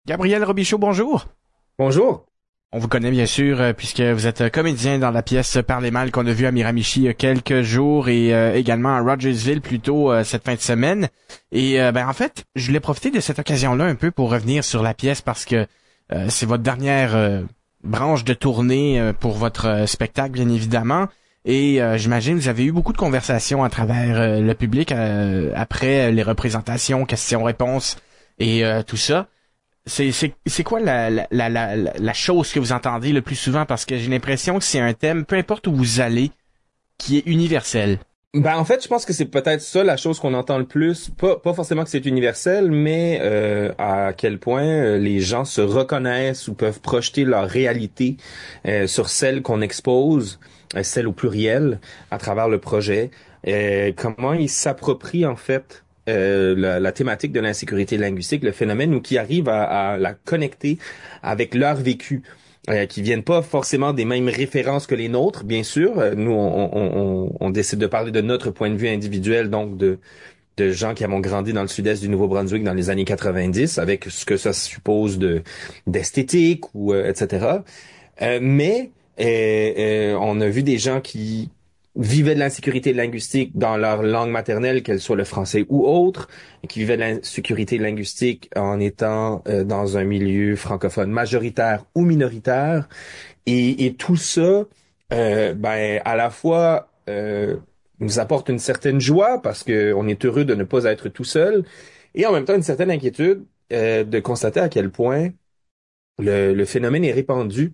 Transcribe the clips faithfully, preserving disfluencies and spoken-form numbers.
Gabriel Robichaud, bonjour. Bonjour. On vous connaît bien sûr euh, puisque vous êtes euh, comédien dans la pièce Parlez mal qu'on a vu à Miramichi il y a quelques jours et euh, également à Rogersville plus tôt euh, cette fin de semaine. Et euh, ben en fait, je voulais profiter de cette occasion-là un peu pour revenir sur la pièce parce que euh, c'est votre dernière euh, branche de tournée euh, pour votre euh, spectacle bien évidemment. Et euh, j'imagine que vous avez eu beaucoup de conversations à travers euh, le public euh, après les représentations, questions-réponses et euh, tout ça. C'est, c'est, c'est quoi la, la, la, la, la chose que vous entendez le plus souvent? Parce que j'ai l'impression que c'est un thème, peu importe où vous allez, qui est universel. Ben en fait, je pense que c'est peut-être ça la chose qu'on entend le plus. Pas, pas forcément que c'est universel, mais euh, à quel point euh, les gens se reconnaissent ou peuvent projeter leur réalité euh, sur celle qu'on expose, euh, celle au pluriel, à travers le projet. Euh, comment ils s'approprient en fait Euh, la, la thématique de l'insécurité linguistique, le phénomène, ou qui arrivent à, à la connecter avec leur vécu, euh, qui viennent pas forcément des mêmes références que les nôtres, bien sûr. Euh, nous, on, on, on, on décide de parler de notre point de vue individuel, donc de, de gens qui avons grandi dans le sud-est du Nouveau-Brunswick dans les années quatre-vingt-dix, avec ce que ça suppose de d'esthétique, ou euh, et cetera. Euh, mais euh, euh, on a vu des gens qui vivaient de l'insécurité linguistique dans leur langue maternelle, qu'elle soit le français ou autre, et qui vivaient de l'insécurité linguistique en étant euh, dans un milieu francophone majoritaire ou minoritaire. Et, et tout ça, euh, ben, à la fois euh, nous apporte une certaine joie parce que on est heureux de ne pas être tout seul, et en même temps une certaine inquiétude euh, de constater à quel point le, le phénomène est répandu.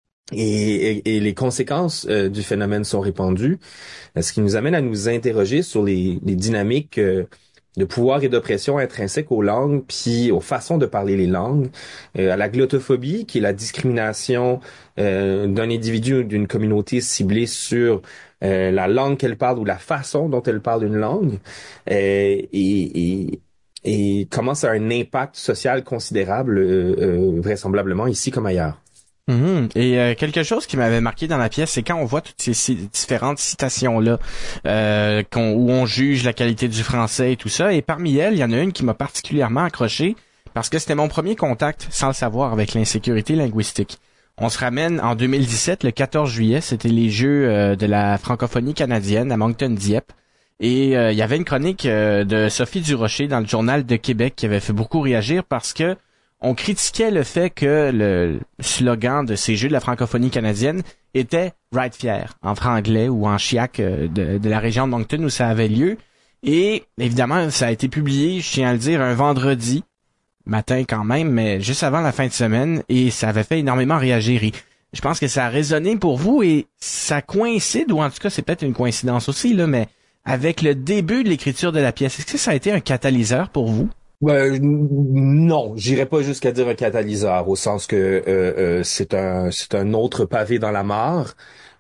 Et, et, et les conséquences euh, du phénomène sont répandues, ce qui nous amène à nous interroger sur les, les dynamiques euh, de pouvoir et d'oppression intrinsèques aux langues, puis aux façons de parler les langues, euh, à la glottophobie, qui est la discrimination euh, d'un individu ou d'une communauté ciblée sur euh, la langue qu'elle parle ou la façon dont elle parle une langue, euh, et, et, et comment ça a un impact social considérable, euh, euh, vraisemblablement ici comme ailleurs. Mhm. Et euh, quelque chose qui m'avait marqué dans la pièce, c'est quand on voit toutes ces ci- différentes citations-là, euh, qu'on, où on juge la qualité du français et tout ça, et parmi elles, il y en a une qui m'a particulièrement accroché, parce que c'était mon premier contact, sans le savoir, avec l'insécurité linguistique. On se ramène en deux mille dix-sept, le quatorze juillet, c'était les Jeux euh, de la francophonie canadienne à Moncton-Dieppe, et euh, il y avait une chronique euh, de Sophie Durocher dans le Journal de Québec qui avait fait beaucoup réagir parce que on critiquait le fait que le slogan de ces Jeux de la francophonie canadienne était « Right Fier » en franglais ou en chiac de, de la région de Moncton où ça avait lieu. Et évidemment, ça a été publié, je tiens à le dire, un vendredi matin quand même, mais juste avant la fin de semaine, et ça avait fait énormément réagir. Et je pense que ça a résonné pour vous et ça coïncide, ou en tout cas c'est peut-être une coïncidence aussi, là, mais avec le début de l'écriture de la pièce. Est-ce que ça a été un catalyseur pour vous? Euh, non, j'irais pas jusqu'à dire un catalyseur, au sens que euh, euh, c'est un c'est un autre pavé dans la mare.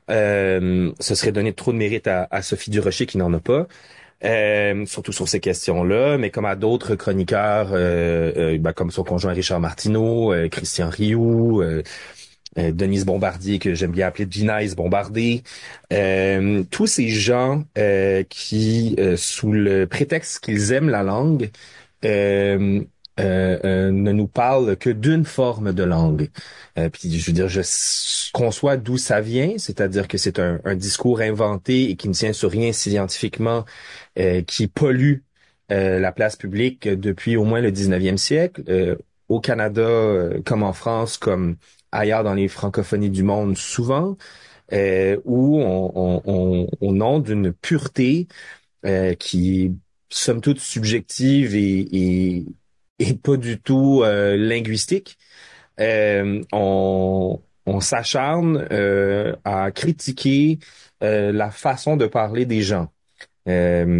Euh, ce serait donner trop de mérite à, à Sophie Durocher qui n'en a pas, euh, surtout sur ces questions-là, mais comme à d'autres chroniqueurs, euh, euh, ben, comme son conjoint Richard Martineau, euh, Christian Rioux, euh, euh, Denise Bombardier, que j'aime bien appeler Ginaise Bombardé, euh, tous ces gens euh, qui, euh, sous le prétexte qu'ils aiment la langue, euh, euh, euh, ne nous parle que d'une forme de langue. Euh, puis je veux dire, je s- conçois d'où ça vient, c'est-à-dire que c'est un, un discours inventé et qui ne tient sur rien scientifiquement, euh, qui pollue euh, la place publique depuis au moins le dix-neuvième siècle, euh, au Canada euh, comme en France, comme ailleurs dans les francophonies du monde souvent, euh, où on, on, on, au nom d'une pureté euh, qui est somme toute subjective et, et, et pas du tout euh, linguistique, euh, on, on s'acharne euh, à critiquer euh, la façon de parler des gens. Euh,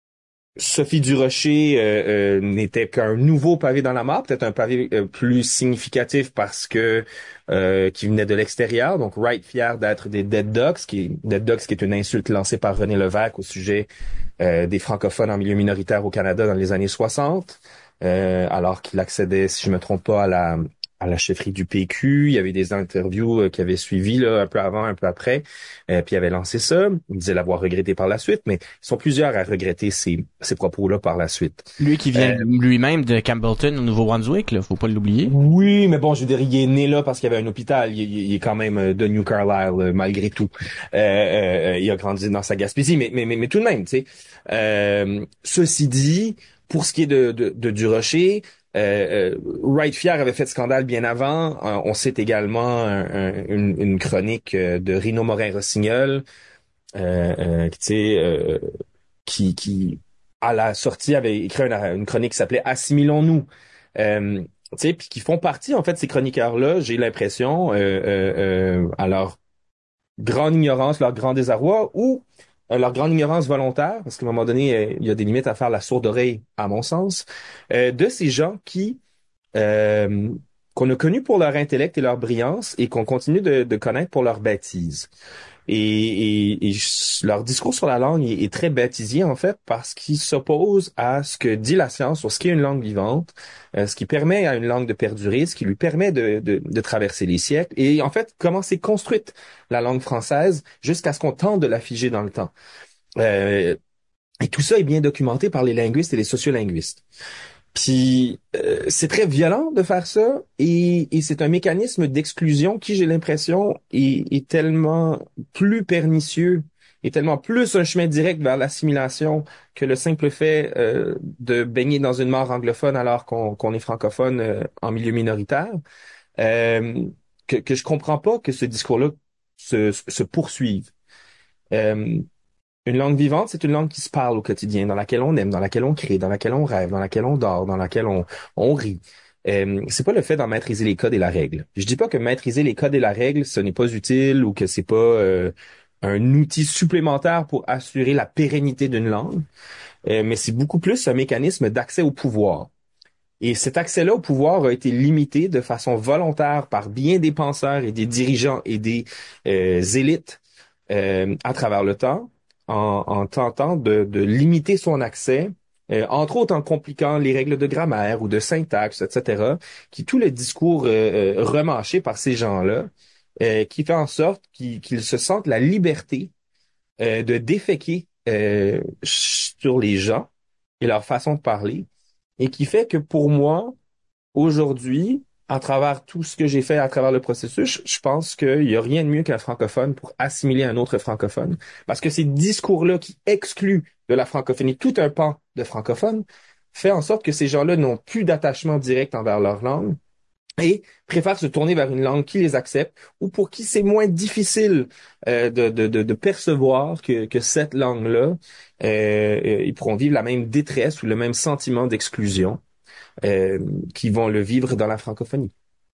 Sophie Durocher euh, euh, n'était qu'un nouveau pavé dans la mare, peut-être un pavé euh, plus significatif parce que euh, qui venait de l'extérieur, donc right fier d'être des dead ducks, qui dead ducks qui est une insulte lancée par René Lévesque au sujet euh, des francophones en milieu minoritaire au Canada dans les années soixante, euh, alors qu'il accédait, si je me trompe pas, à la à la chefferie du P Q. Il y avait des interviews euh, qui avaient suivi là, un peu avant, un peu après. Euh, puis il avait lancé ça. Il disait l'avoir regretté par la suite, mais ils sont plusieurs à regretter ces, ces propos-là par la suite. Lui qui vient Euh, lui-même de Campbellton au Nouveau-Brunswick, là, faut pas l'oublier. oui, mais bon, je veux dire, il est né là parce qu'il y avait un hôpital. Il, il- il est quand même euh, de New Carlisle, euh, malgré tout. Euh, euh, euh, il a grandi dans sa Gaspésie, mais, mais, mais, mais tout de même, tu sais. Euh, ceci dit, pour ce qui est de, de, de Durocher, euh, euh, Wright Fier avait fait scandale bien avant. Euh, on cite également un- un- une, une chronique euh, de Rino Morin-Rossignol, euh, euh, tu sais, euh, qui, qui, à la sortie, avait écrit une, une chronique qui s'appelait Assimilons-nous. Euh, tu sais, puis qui font partie, en fait, ces chroniqueurs-là, j'ai l'impression, euh, euh, euh, à leur grande ignorance, leur grand désarroi, ou euh, leur grande ignorance volontaire, parce qu'à un moment donné, euh, il y a des limites à faire la sourde oreille, à mon sens, euh, de ces gens qui euh, qu'on a connus pour leur intellect et leur brillance et qu'on continue de, de connaître pour leur bêtise. Et, et, et leur discours sur la langue est, est très baptisé en fait parce qu'il s'oppose à ce que dit la science sur ce qu'est une langue vivante, euh, ce qui permet à une langue de perdurer, ce qui lui permet de, de, de traverser les siècles et en fait comment s'est construite la langue française jusqu'à ce qu'on tente de la figer dans le temps. Euh, et tout ça est bien documenté par les linguistes et les sociolinguistes. Puis euh, c'est très violent de faire ça et, et c'est un mécanisme d'exclusion qui, j'ai l'impression, est, est tellement plus pernicieux et tellement plus un chemin direct vers l'assimilation que le simple fait euh, de baigner dans une mare anglophone alors qu'on qu'on est francophone euh, en milieu minoritaire, euh, que, que je comprends pas que ce discours-là se, se poursuive. Euh, une langue vivante, c'est une langue qui se parle au quotidien, dans laquelle on aime, dans laquelle on crée, dans laquelle on rêve, dans laquelle on dort, dans laquelle on, on rit. Euh, c'est pas le fait d'en maîtriser les codes et la règle. Je dis pas que maîtriser les codes et la règle, ce n'est pas utile ou que c'est pas euh, un outil supplémentaire pour assurer la pérennité d'une langue, euh, mais c'est beaucoup plus un mécanisme d'accès au pouvoir. Et cet accès-là au pouvoir a été limité de façon volontaire par bien des penseurs et des dirigeants et des euh, élites euh, à travers le temps, en, en tentant de, de limiter son accès, euh, entre autres en compliquant les règles de grammaire ou de syntaxe, et cetera, qui tout le discours euh, euh, remâché par ces gens-là, euh, qui fait en sorte qu'ils qu'ils se sentent la liberté euh, de déféquer euh, sur les gens et leur façon de parler, et qui fait que pour moi, aujourd'hui, à travers tout ce que j'ai fait à travers le processus, je pense qu'il n'y a rien de mieux qu'un francophone pour assimiler un autre francophone. Parce que ces discours-là qui excluent de la francophonie tout un pan de francophones fait en sorte que ces gens-là n'ont plus d'attachement direct envers leur langue et préfèrent se tourner vers une langue qui les accepte ou pour qui c'est moins difficile euh, de, de, de, de percevoir que, que cette langue-là, euh, euh, ils pourront vivre la même détresse ou le même sentiment d'exclusion euh, qui vont le vivre dans la francophonie.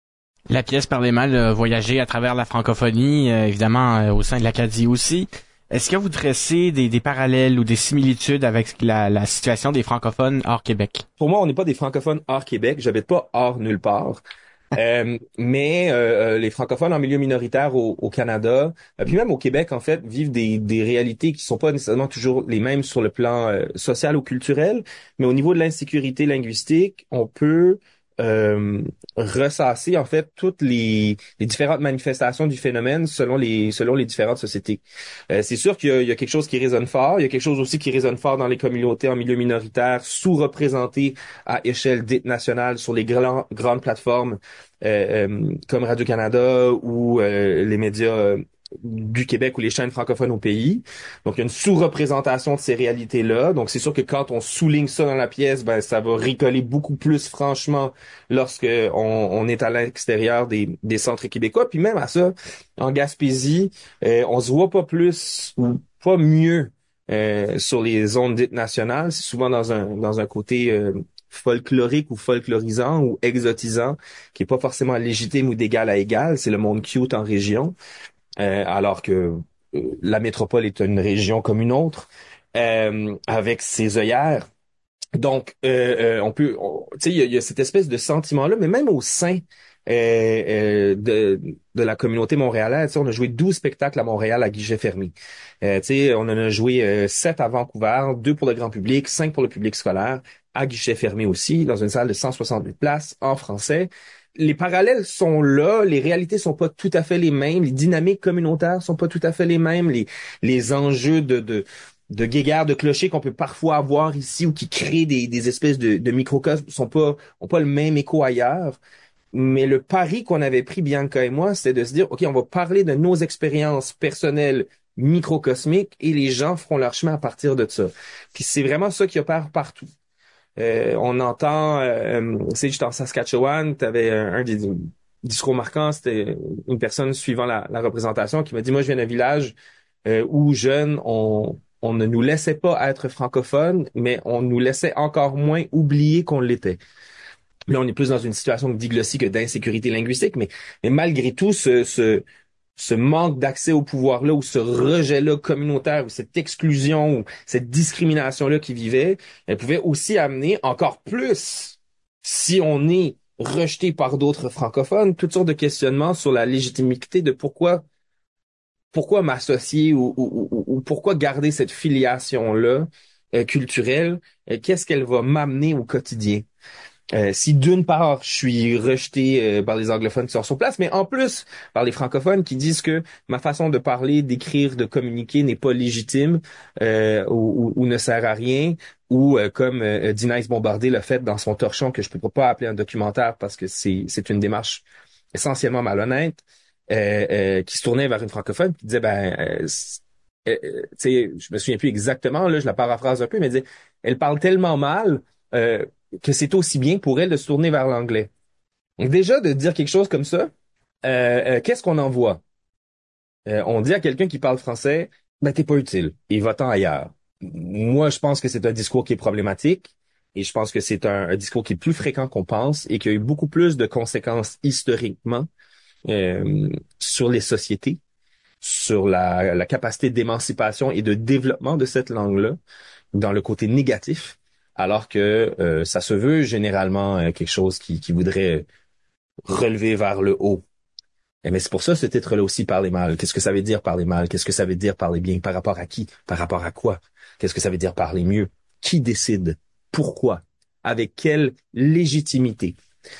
La pièce parlait mal euh, voyager à travers la francophonie, euh, évidemment euh, au sein de l'Acadie aussi. Est-ce que vous dressez des, des parallèles ou des similitudes avec la, la situation des francophones hors Québec? Pour moi, on n'est pas des francophones hors Québec. J'habite pas hors nulle part. Euh, mais euh, euh, les francophones en milieu minoritaire au, au Canada, euh, puis même au Québec, en fait, vivent des, des réalités qui sont pas nécessairement toujours les mêmes sur le plan euh, social ou culturel, mais au niveau de l'insécurité linguistique, on peut euh, ressasser en fait toutes les, les différentes manifestations du phénomène selon les selon les différentes sociétés. Euh, c'est sûr qu'il y a, il y a quelque chose qui résonne fort, il y a quelque chose aussi qui résonne fort dans les communautés en milieu minoritaire, sous-représentées à échelle dite nationale sur les grands, grandes plateformes euh, euh, comme Radio-Canada ou euh, les médias euh, du Québec ou les chaînes francophones au pays. Donc, il y a une sous-représentation de ces réalités-là. Donc, c'est sûr que quand on souligne ça dans la pièce, ben, ça va ricoler beaucoup plus franchement lorsque on, on est à l'extérieur des, des centres québécois. Puis même à ça, en Gaspésie, euh, on se voit pas plus ou pas mieux euh, sur les zones dites nationales. C'est souvent dans un dans un côté euh, folklorique ou folklorisant ou exotisant, qui est pas forcément légitime ou d'égal à égal. C'est le monde cute en région. Euh, alors que euh, la métropole est une région comme une autre, euh, avec ses œillères. Donc, euh, euh, on peut, on- tu sais, il y a, il y a cette espèce de sentiment-là, mais même au sein euh, euh, de, de la communauté montréalaise, tu sais, on a joué douze spectacles à Montréal à guichet fermé. Euh, tu sais, on en a joué euh, sept à Vancouver, deux pour le grand public, cinq pour le public scolaire, à guichet fermé aussi, dans une salle de cent soixante-huit places, en français. les parallèles sont là, les réalités sont pas tout à fait les mêmes, les dynamiques communautaires sont pas tout à fait les mêmes, les, les enjeux de, de, de guéguerre, de clochers qu'on peut parfois avoir ici ou qui créent des, des espèces de, de microcosmes sont pas, ont pas le même écho ailleurs. Mais le pari qu'on avait pris, Bianca et moi, c'était de se dire, OK, on va parler de nos expériences personnelles microcosmiques et les gens feront leur chemin à partir de ça. Puis c'est vraiment ça qui opère partout. Euh, on entend, euh, tu sais, j'étais en Saskatchewan, t'avais un, un des discours marquants, c'était une personne suivant la, la représentation qui m'a dit, moi, je viens d'un village euh, où, jeunes, on, on ne nous laissait pas être francophones, mais on nous laissait encore moins oublier qu'on l'était. Là, on est plus dans une situation de diglossie que d'insécurité linguistique, mais, mais malgré tout, ce, ce, ce manque d'accès au pouvoir-là, ou ce rejet-là communautaire, ou cette exclusion, ou cette discrimination-là qui vivait, elle pouvait aussi amener encore plus, si on est rejeté par d'autres francophones, toutes sortes de questionnements sur la légitimité de pourquoi pourquoi m'associer ou, ou, ou, ou pourquoi garder cette filiation-là euh, culturelle, euh, qu'est-ce qu'elle va m'amener au quotidien. Euh, si d'une part, je suis rejeté euh, par les anglophones qui sont sur place, mais en plus par les francophones qui disent que ma façon de parler, d'écrire, de communiquer n'est pas légitime euh, ou, ou, ou ne sert à rien, ou euh, comme euh, Dinaïs Bombardé l'a fait dans son torchon, que je ne peux pas appeler un documentaire parce que c'est c'est une démarche essentiellement malhonnête, euh, euh, qui se tournait vers une francophone qui disait, ben, euh, euh, euh, tu sais, je me souviens plus exactement, là, je la paraphrase un peu, mais elle disait, elle parle tellement mal euh, que c'est aussi bien pour elle de se tourner vers l'anglais. Donc déjà, de dire quelque chose comme ça, euh, euh, qu'est-ce qu'on envoie? Euh, on dit à quelqu'un qui parle français, ben t'es pas utile, et va-t'en ailleurs. Moi, je pense que c'est un discours qui est problématique, et je pense que c'est un, un discours qui est plus fréquent qu'on pense, et qui a eu beaucoup plus de conséquences historiquement euh, sur les sociétés, sur la, la capacité d'émancipation et de développement de cette langue-là, dans le côté négatif, alors que euh, ça se veut généralement euh, quelque chose qui, qui voudrait relever vers le haut. Et mais c'est pour ça ce titre-là aussi, parler mal. Qu'est-ce que ça veut dire parler mal? Qu'est-ce que ça veut dire parler bien? Par rapport à qui? Par rapport à quoi? Qu'est-ce que ça veut dire parler mieux? Qui décide? Pourquoi? Avec quelle légitimité?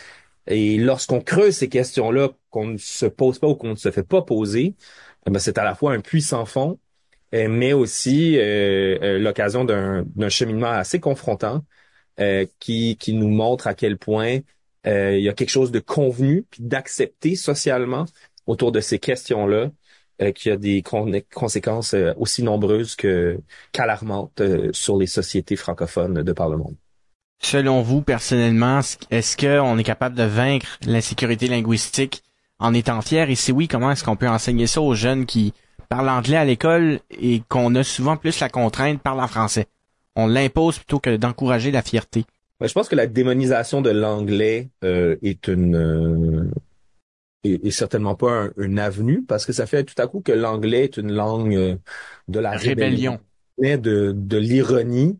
Et lorsqu'on creuse ces questions-là, qu'on ne se pose pas ou qu'on ne se fait pas poser, eh ben, c'est à la fois un puits sans fond, euh, mais aussi euh, euh, l'occasion d'un, d'un cheminement assez confrontant euh, qui, qui nous montre à quel point euh, il y a quelque chose de convenu puis d'accepté socialement autour de ces questions-là, euh, qui a des con- conséquences euh, aussi nombreuses que qu'alarmantes euh, sur les sociétés francophones de par le monde. Selon vous, personnellement, est-ce qu'on est capable de vaincre l'insécurité linguistique en étant fier? Et si oui, comment est-ce qu'on peut enseigner ça aux jeunes qui parlent anglais à l'école et qu'on a souvent plus la contrainte parle en français? On l'impose plutôt que d'encourager la fierté. Ben, je pense que la démonisation de l'anglais euh, est une euh, est, est certainement pas un- une avenue parce que ça fait tout à coup que l'anglais est une langue euh, de la rébellion, Rébellion. de de l'ironie,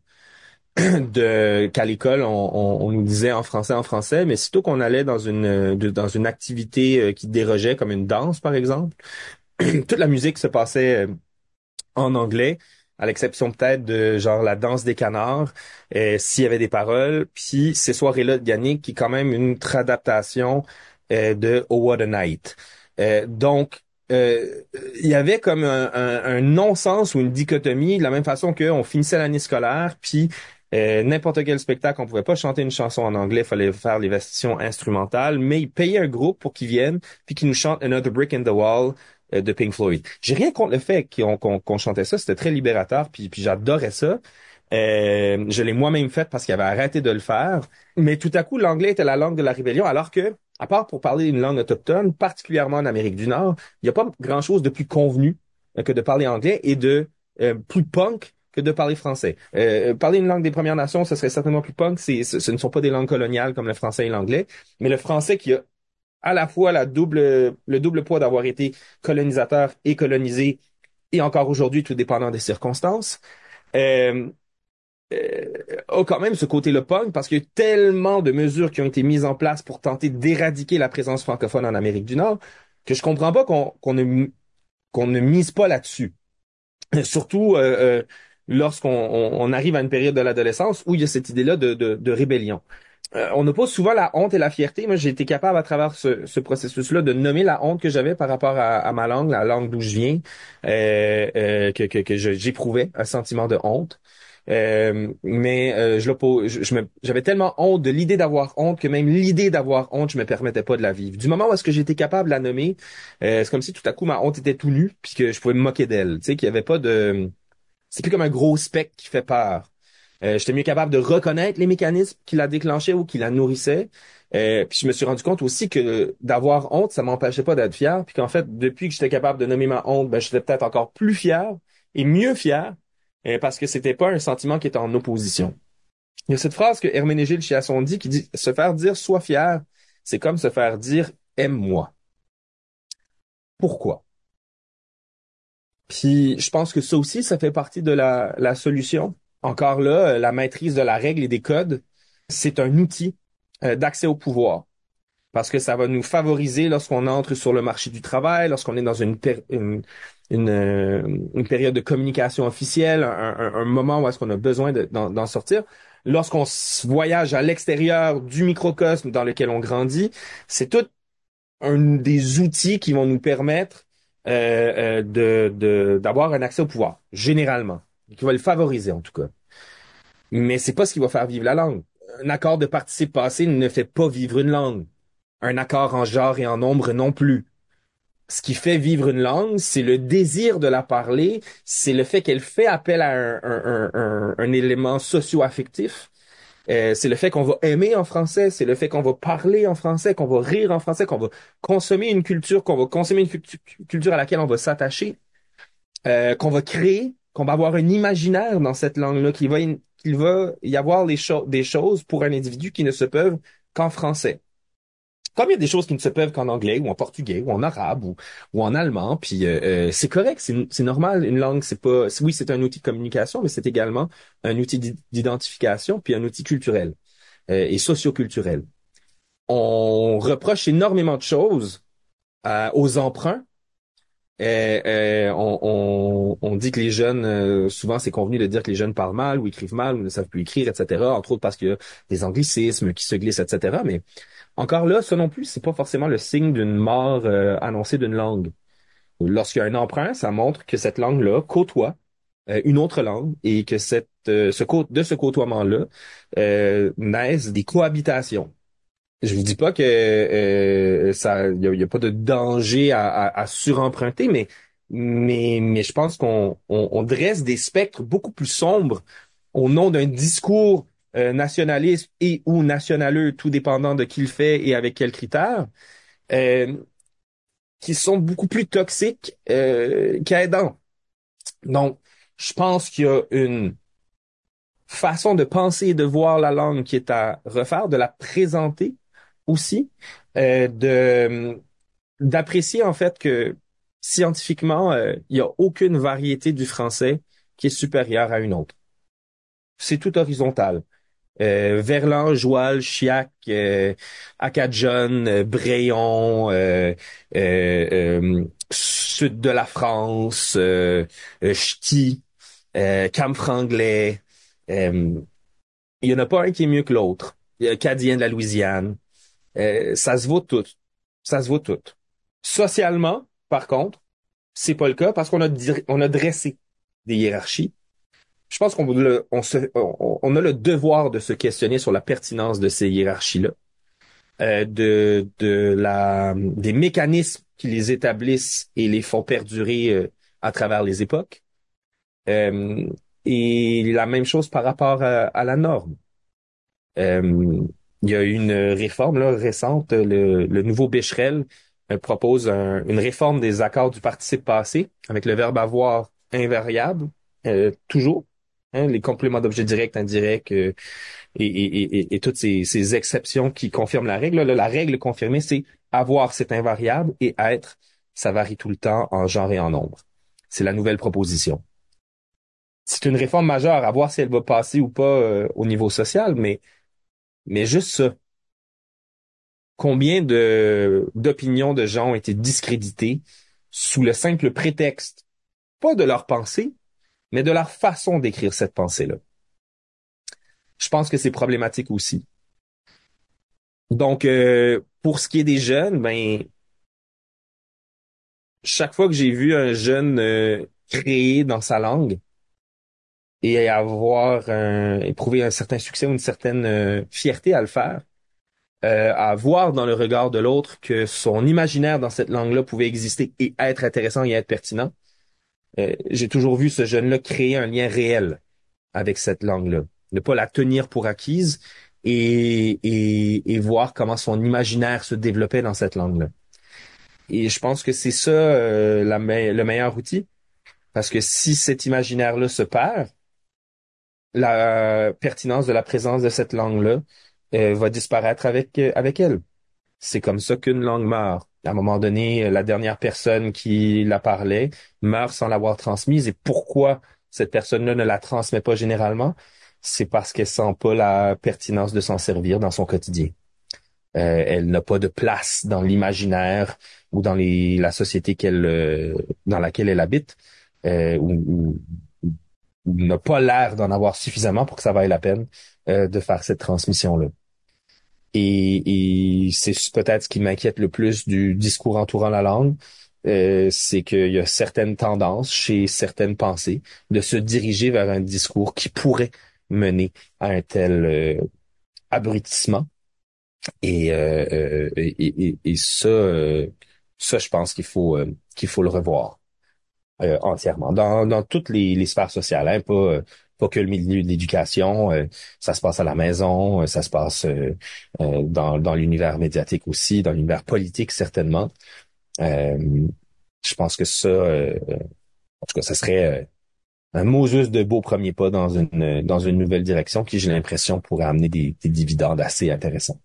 de qu'à l'école on, on, on nous disait en français en français, mais sitôt qu'on allait dans une euh, de- dans une activité euh, qui dérogeait comme une danse par exemple, toute la musique se passait euh, en anglais, à l'exception peut-être de genre la danse des canards, euh, s'il y avait des paroles, puis ces soirées-là de Yannick qui est quand même une adaptation euh, de Oh What a Night. Euh, donc euh, il y avait comme un, un, un non-sens ou une dichotomie de la même façon qu'on finissait l'année scolaire, puis euh, n'importe quel spectacle, on pouvait pas chanter une chanson en anglais, il fallait faire les versions instrumentales, mais ils payaient un groupe pour qu'ils viennent, puis qu'ils nous chantent Another Brick in the Wall euh, de Pink Floyd. J'ai rien contre le fait qu'on qu'on, qu'on chantait ça, c'était très libérateur, puis, puis j'adorais ça. Euh, je l'ai moi-même fait parce qu'il avait arrêté de le faire. Mais tout à coup, l'anglais était la langue de la rébellion, alors que, à part pour parler une langue autochtone, particulièrement en Amérique du Nord, il n'y a pas grand-chose de plus convenu euh, que de parler anglais et de euh, plus punk que de parler français. Euh, parler une langue des Premières Nations, ce serait certainement plus punk. C'est, ce, ce ne sont pas des langues coloniales comme le français et l'anglais, mais le français qui a à la fois la double, le double poids d'avoir été colonisateur et colonisé, et encore aujourd'hui, tout dépendant des circonstances, euh, euh, a quand même ce côté-là punk parce qu'il y a eu tellement de mesures qui ont été mises en place pour tenter d'éradiquer la présence francophone en Amérique du Nord que je comprends pas qu'on qu'on ne, qu'on ne mise pas là-dessus. Surtout euh, euh, lorsqu'on on, on arrive à une période de l'adolescence où il y a cette idée-là de, de, de rébellion. euh, on oppose souvent la honte et la fierté. Moi, j'ai été capable à travers ce, ce processus-là de nommer la honte que j'avais par rapport à, à ma langue, la langue d'où je viens, euh, euh, que, que, que je- j'éprouvais un sentiment de honte. Euh, mais euh, je l'oppose, je, je me- j'avais tellement honte de l'idée d'avoir honte que même l'idée d'avoir honte, je me permettais pas de la vivre. Du moment où est-ce que j'étais capable de la nommer, euh, c'est comme si tout à coup ma honte était tout nue, puisque je pouvais me moquer d'elle. Tu sais, qu'il y avait pas de, c'est plus comme un gros spectre qui fait peur. Euh, j'étais mieux capable de reconnaître les mécanismes qui la déclenchaient ou qui la nourrissaient. Euh, puis je me suis rendu compte aussi que d'avoir honte, ça m'empêchait pas d'être fier. Puis qu'en fait, depuis que j'étais capable de nommer ma honte, ben, j'étais peut-être encore plus fier et mieux fier euh, parce que c'était pas un sentiment qui était en opposition. Il y a cette phrase que Herménégilde Chiasson dit qui dit se faire dire sois fier, c'est comme se faire dire aime-moi. Pourquoi? Puis je pense que ça aussi, ça fait partie de la, la solution. Encore là, euh, la maîtrise de la règle et des codes, c'est un outil euh, d'accès au pouvoir parce que ça va nous favoriser lorsqu'on entre sur le marché du travail, lorsqu'on est dans une, péri- une, une, euh, une période de communication officielle, un, un- un moment où est-ce qu'on a besoin de- d'en d'en sortir. Lorsqu'on s- voyage à l'extérieur du microcosme dans lequel on grandit, c'est tout un des outils qui vont nous permettre euh, euh, de, de, d'avoir un accès au pouvoir, généralement, qui va le favoriser en tout cas. Mais c'est pas ce qui va faire vivre la langue. Un accord de participe passé ne fait pas vivre une langue. Un accord en genre et en nombre non plus. Ce qui fait vivre une langue, c'est le désir de la parler, c'est le fait qu'elle fait appel à un, un, un, un, un élément socio-affectif. Euh, c'est le fait qu'on va aimer en français, c'est le fait qu'on va parler en français, qu'on va rire en français, qu'on va consommer une culture, qu'on va consommer une cultu- culture à laquelle on va s'attacher, euh, qu'on va créer, qu'on va avoir un imaginaire dans cette langue-là, qu'il va, y- qu'il va y avoir les cho- des choses pour un individu qui ne se peuvent qu'en français. Comme il y a des choses qui ne se peuvent qu'en anglais ou en portugais ou en arabe ou, ou en allemand, puis euh, euh, c'est correct, c'est c'est normal. Une langue, c'est pas, oui, c'est un outil de communication, mais c'est également un outil d'i- d'identification puis un outil culturel euh, et socioculturel. On reproche énormément de choses euh, aux emprunts. Euh, euh, on, on, on dit que les jeunes, euh, souvent c'est convenu de dire que les jeunes parlent mal ou écrivent mal ou ne savent plus écrire, et cetera. Entre autres parce qu'il y a des anglicismes qui se glissent, et cetera. Mais encore là, ça non plus, c'est pas forcément le signe d'une mort euh, annoncée d'une langue. Lorsqu'il y a un emprunt, ça montre que cette langue-là côtoie euh, une autre langue et que cette, euh, ce cô- de ce côtoiement-là euh, naissent des cohabitations. Je vous dis pas que euh, ça, il y a, y a pas de danger à, à, à suremprunter, mais mais mais je pense qu'on on, on dresse des spectres beaucoup plus sombres au nom d'un discours euh, nationaliste et ou nationaleux, tout dépendant de qui le fait et avec quels critères, euh, qui sont beaucoup plus toxiques euh, qu'aidants. Donc, je pense qu'il y a une façon de penser et de voir la langue qui est à refaire, de la présenter aussi, euh, de d'apprécier en fait que scientifiquement, euh, il y a aucune variété du français qui est supérieure à une autre. C'est tout horizontal. Euh, Verlan, Joual, Chiac, euh, Acadjon, euh, Bréon, euh, euh, euh, sud de la France, euh, euh, Ch'ti, euh, Camfranglais. Euh, il y en a pas un qui est mieux que l'autre. Il y a Acadien de la Louisiane. Euh, ça se vaut tout. Ça se vaut tout. Socialement, par contre, c'est pas le cas parce qu'on a, dir- on a dressé des hiérarchies. Je pense qu'on le- on se, on, on a le devoir de se questionner sur la pertinence de ces hiérarchies-là, euh, de, de la, des mécanismes qui les établissent et les font perdurer euh, à travers les époques. Euh, et la même chose par rapport à, à la norme. Euh, il y a une réforme là, récente, le, le nouveau Becherel euh, propose un- une réforme des accords du participe passé avec le verbe avoir invariable, euh, toujours, hein, les compléments d'objet direct, indirect euh, et, et, et, et- et toutes ces, ces exceptions qui confirment la règle. Là, la règle confirmée, c'est avoir cet invariable et être, ça varie tout le temps en genre et en nombre. C'est la nouvelle proposition. C'est une réforme majeure, à voir si elle va passer ou pas euh, au niveau social, mais mais juste ça. Combien de d'opinions de gens ont été discréditées sous le simple prétexte, pas de leur pensée, mais de leur façon d'écrire cette pensée-là. Je pense que c'est problématique aussi. Donc, euh, pour ce qui est des jeunes, ben, chaque fois que j'ai vu un jeune euh, créer dans sa langue et avoir un, éprouver un certain succès ou une certaine euh, fierté à le faire, euh, à voir dans le regard de l'autre que son imaginaire dans cette langue-là pouvait exister et être intéressant et être pertinent, euh, j'ai toujours vu ce jeune-là créer un lien réel avec cette langue-là. Ne pas la tenir pour acquise et, et, et voir comment son imaginaire se développait dans cette langue-là. Et je pense que c'est ça euh, la me- le meilleur outil, parce que si cet imaginaire-là se perd, la pertinence de la présence de cette langue-là euh, va disparaître avec, euh, avec elle. C'est comme ça qu'une langue meurt. À un moment donné, la dernière personne qui la parlait meurt sans l'avoir transmise. Et pourquoi cette personne-là ne la transmet pas généralement? C'est parce qu'elle sent pas la pertinence de s'en servir dans son quotidien. Euh, elle n'a pas de place dans l'imaginaire ou dans les, la société qu'elle, euh, dans laquelle elle habite, euh, ou, ou- ou n'a pas l'air d'en avoir suffisamment pour que ça vaille la peine euh, de faire cette transmission-là. Et, et c'est peut-être ce qui m'inquiète le plus du discours entourant la langue, euh, c'est qu'il y a certaines tendances chez certaines pensées de se diriger vers un discours qui pourrait mener à un tel euh, abrutissement. Et, euh, euh, et, et, et ça, euh, ça, je pense qu'il faut euh, qu'il faut le revoir euh, entièrement dans, dans toutes les, les sphères sociales, hein, pas euh, pas que le milieu de l'éducation, euh, ça se passe à la maison, euh, ça se passe euh, euh, dans dans l'univers médiatique aussi, dans l'univers politique certainement. Euh, je pense que ça, euh, en tout cas, ça serait euh, un Moses de beaux premiers pas dans une dans une nouvelle direction qui, j'ai l'impression, pourrait amener des, des dividendes assez intéressants.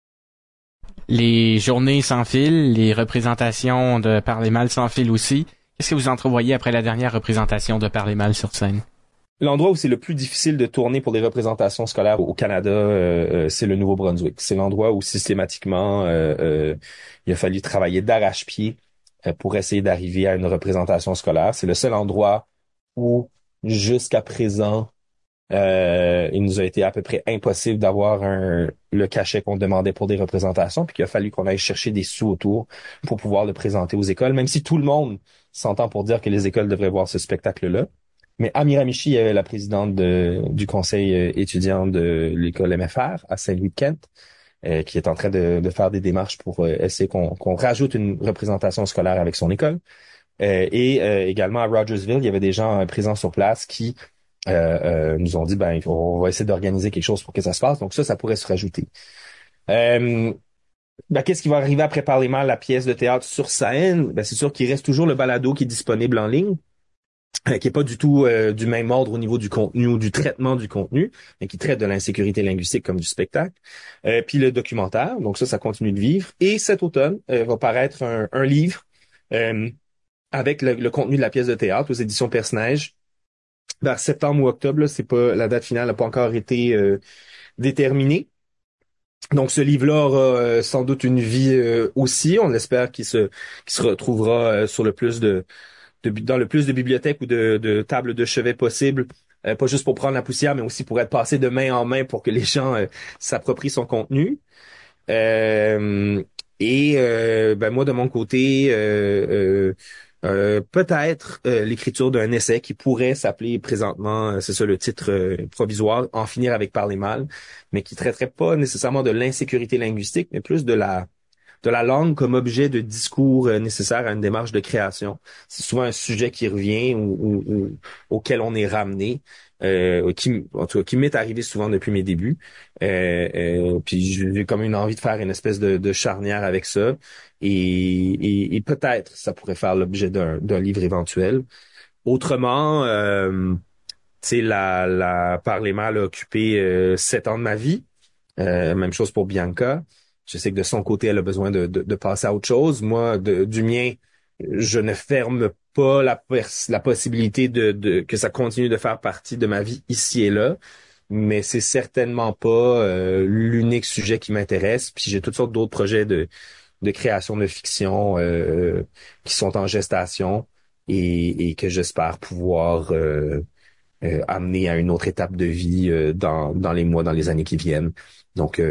Les journées sans fil, les représentations de Parler mal sans fil aussi. Qu'est-ce que vous entrevoyez après la dernière représentation de Parler mal sur scène? L'endroit où c'est le plus difficile de tourner pour des représentations scolaires au Canada, euh, euh, c'est le Nouveau-Brunswick. C'est l'endroit où systématiquement euh, euh, il a fallu travailler d'arrache-pied euh, pour essayer d'arriver à une représentation scolaire. C'est le seul endroit où, jusqu'à présent, euh, il nous a été à peu près impossible d'avoir un, le cachet qu'on demandait pour des représentations, puis qu'il a fallu qu'on aille chercher des sous autour pour pouvoir le présenter aux écoles, même si tout le monde s'entend pour dire que les écoles devraient voir ce spectacle-là. Mais à Miramichi, euh, la présidente de- du conseil euh, étudiant de l'école M F R à Saint-Louis-de-Kent, euh, qui est en train de, de faire des démarches pour euh, essayer qu'on qu'on rajoute une représentation scolaire avec son école. Euh, et euh, également à Rogersville, il y avait des gens euh, présents sur place qui euh, euh, nous ont dit, ben, on va essayer d'organiser quelque chose pour que ça se passe. Donc ça, ça pourrait se rajouter. Euh, ben, qu'est-ce qui va arriver après Parlement, la pièce de théâtre sur scène? Ben, c'est sûr qu'il reste toujours le balado qui est disponible en ligne, euh, qui est pas du tout euh, du même ordre au niveau du contenu ou du traitement du contenu, mais qui traite de l'insécurité linguistique comme du spectacle. Euh, puis le documentaire, donc ça, ça continue de vivre. Et cet automne euh, va paraître un, un livre euh, avec le, le contenu de la pièce de théâtre aux éditions Perce-Neige. Vers septembre ou octobre, là, c'est pas la date finale n'a pas encore été euh, déterminée. Donc ce livre-là aura euh, sans doute une vie euh, aussi. On espère qu'il se qu'il se retrouvera euh, sur le plus de, de dans le plus de bibliothèques ou de, de tables de chevet possible. Euh, pas juste pour prendre la poussière, mais aussi pour être passé de main en main pour que les gens euh, s'approprient son contenu. Euh, et euh, ben moi de mon côté, euh, euh, euh, peut-être euh, l'écriture d'un essai qui pourrait s'appeler présentement, euh, c'est ça le titre euh, provisoire, En finir avec parler mal, mais qui traiterait pas nécessairement de l'insécurité linguistique, mais plus de la de la langue comme objet de discours euh, nécessaire à une démarche de création. C'est souvent un sujet qui revient ou, ou- ou- auquel on est ramené, euh, qui, en tout cas, qui m'est arrivé souvent depuis mes débuts. Euh, euh, puis j'ai comme une envie de faire une espèce de, de charnière avec ça. Et, et, et peut-être ça pourrait faire l'objet d'un d'un livre éventuel. Autrement, euh, tu sais, la, la Parler mal a occupé euh, sept ans de ma vie. Euh, même chose pour Bianca. Je sais que de son côté, elle a besoin de, de, de passer à autre chose. Moi, de, du mien, je ne ferme pas la, pers- la possibilité de, de que ça continue de faire partie de ma vie ici et là. Mais c'est certainement pas euh, l'unique sujet qui m'intéresse. Puis j'ai toutes sortes d'autres projets de, de création de fiction euh, qui sont en gestation et, et que j'espère pouvoir euh, euh, amener à une autre étape de vie euh, dans, dans les mois, dans les années qui viennent. Donc, euh,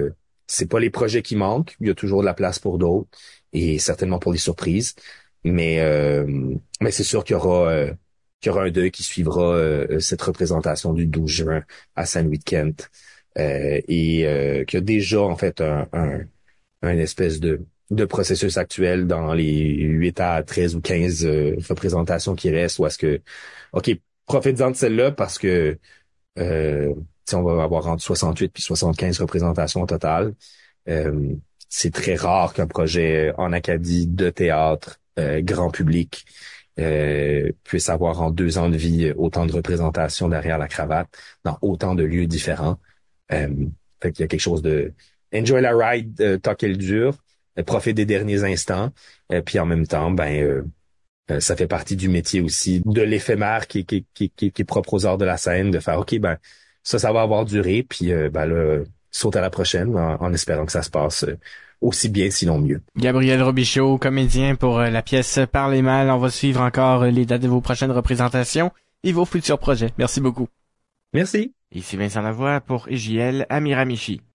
c'est pas les projets qui manquent. Il y a toujours de la place pour d'autres et certainement pour les surprises. Mais euh, mais c'est sûr qu'il y aura euh, qu'il y aura un deuil qui suivra euh, cette représentation du douze juin à Saint-Louis-de-Kent euh, et euh, qu'il y a déjà en fait un, un, un espèce de de processus actuel dans les huit à treize ou quinze euh, représentations qui restent où est-ce que OK, profitez-en de celle-là parce que euh, on va avoir entre soixante-huit puis soixante-quinze représentations au total. Euh, c'est très rare qu'un projet en Acadie de théâtre euh, grand public euh, puisse avoir en deux ans de vie autant de représentations derrière la cravate dans autant de lieux différents. Euh, fait qu'il y a quelque chose de enjoy la ride euh, tant qu'elle dure, euh, profite des derniers instants, euh, puis en même temps, ben euh, euh, ça fait partie du métier aussi, de l'éphémère qui, qui, qui, qui, qui est propre aux arts de la scène, de faire OK, ben ça, ça va avoir duré, puis euh, ben là, saute à la prochaine en, en espérant que ça se passe euh, aussi bien, sinon mieux. Gabriel Robichaud, comédien pour euh, la pièce Parlez mal. On va suivre encore euh, les dates de vos prochaines représentations et vos futurs projets. Merci beaucoup. Merci. Ici Vincent Lavoie pour I J L à Miramichi.